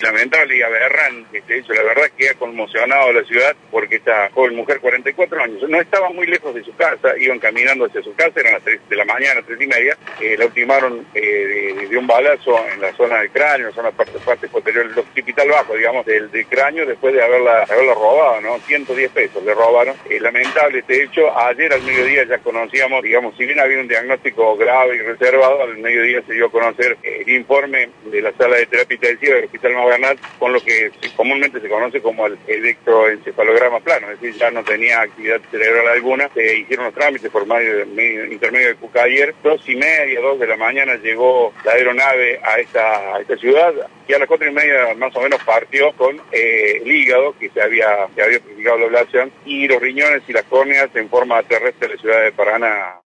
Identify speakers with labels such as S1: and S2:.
S1: lamentable y aberrante este hecho. La verdad que ha conmocionado a la ciudad porque esta joven mujer, 44 años, no estaba muy lejos de su casa, iban caminando hacia su casa, eran las 3 de la mañana, 3:30, la ultimaron de un balazo en la zona del cráneo, en la zona parte posterior, el occipital bajo, digamos, del cráneo, después de haberla robado, ¿no? 110 pesos le robaron. Lamentable este hecho. Ayer al mediodía ya conocíamos, digamos, si bien había un diagnóstico grave y reservado, al mediodía se dio a conocer el informe de la sala de terapia intensiva del Hospital Maubernat, con lo que comúnmente se conoce como el electroencefalograma plano, es decir, ya no tenía actividad cerebral alguna. Se hicieron los trámites por intermedio de CUCA ayer. 2:30, 2 de la mañana llegó la aeronave a esta ciudad y a las 4:30 más o menos partió con el hígado que se había practicado la ablación y los riñones y las córneas en forma terrestre de la ciudad de Paraná.